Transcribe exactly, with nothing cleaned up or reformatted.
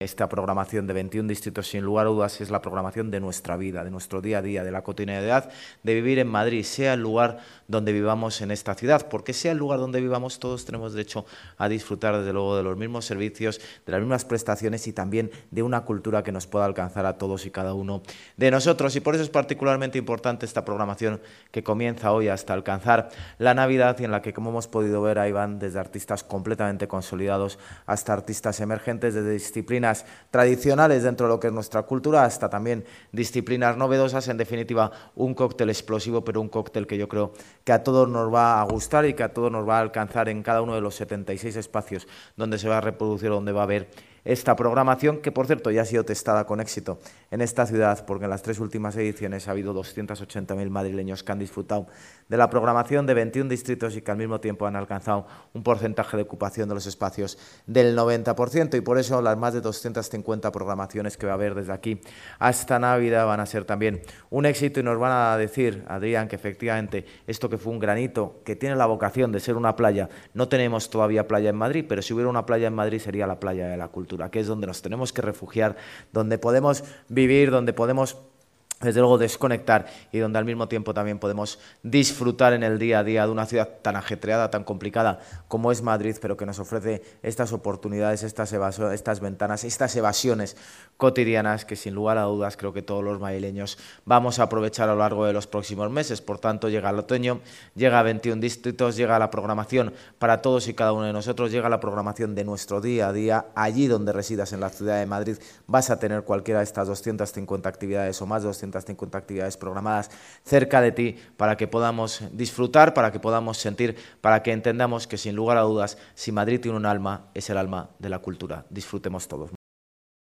esta programación de veintiún distritos, sin lugar a dudas, es la programación de nuestra vida, de nuestro día a día, de la cotidianidad, de vivir en Madrid, sea el lugar donde vivamos en esta ciudad, porque sea el lugar donde vivamos, todos tenemos derecho a disfrutar, desde luego, de los mismos servicios, de las mismas prestaciones y también de una cultura que nos pueda alcanzar a todos y cada uno de nosotros. Y por eso es particularmente importante esta programación que comienza hoy hasta alcanzar la Navidad, y en la que, como hemos podido ver, ahí van desde artistas completamente consolidados hasta artistas emergentes, desde disciplinas tradicionales dentro de lo que es nuestra cultura hasta también disciplinas novedosas. En definitiva, un cóctel explosivo, pero un cóctel que yo creo que a todos nos va a gustar y que a todos nos va a alcanzar en cada uno de los setenta y seis espacios donde se va a reproducir, donde va a haber esta programación, que por cierto ya ha sido testada con éxito en esta ciudad, porque en las tres últimas ediciones ha habido doscientos ochenta mil madrileños que han disfrutado de la programación de veintiún distritos y que al mismo tiempo han alcanzado un porcentaje de ocupación de los espacios del noventa por ciento, y por eso las más de doscientas cincuenta programaciones que va a haber desde aquí hasta Navidad van a ser también un éxito, y nos van a decir, Adrián, que efectivamente esto que fue un granito, que tiene la vocación de ser una playa, no tenemos todavía playa en Madrid, pero si hubiera una playa en Madrid sería la playa de la cultura, que es donde nos tenemos que refugiar, donde podemos vivir, donde podemos, desde luego, desconectar, y donde al mismo tiempo también podemos disfrutar en el día a día de una ciudad tan ajetreada, tan complicada como es Madrid, pero que nos ofrece estas oportunidades, estas, estas ventanas, estas evasiones cotidianas que, sin lugar a dudas, creo que todos los madrileños vamos a aprovechar a lo largo de los próximos meses. Por tanto, llega el otoño, llega veintiún distritos, llega la programación para todos y cada uno de nosotros, llega la programación de nuestro día a día. Allí donde residas en la ciudad de Madrid vas a tener cualquiera de estas doscientas cincuenta actividades o más de doscientas cincuenta actividades programadas cerca de ti, para que podamos disfrutar, para que podamos sentir, para que entendamos que, sin lugar a dudas, si Madrid tiene un alma, es el alma de la cultura. Disfrutemos todos.